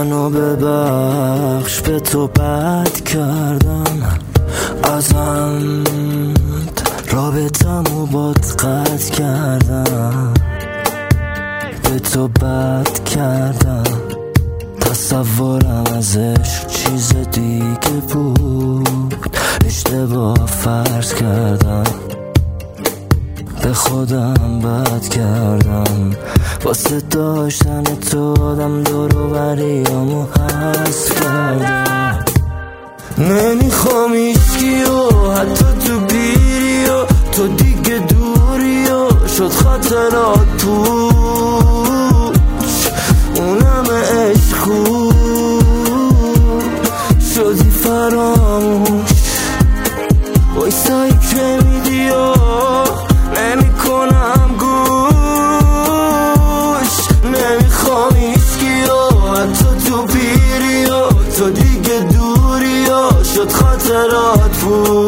منو ببخش به تو بد کردم، ازم رابطمو باد قطع کردم، به تو بد کردم. تصورم از عشق چیز دیگه بود، اشتباه فرض کردم، به خودم بد کردم. واسه داشتن تو آدم دور و بریامو حذف کردم. نمیخوام هیچکیو حتی تو بیریو، تو دیگه دوریو شد خاطرات توش، اونم عشقو شدی فراموش. وایسایی که میدیو نمی کنم گوش، نمیخوام هیچکیو حتی تو پیریو، تو دیگه دوریو شد خاطرات بود.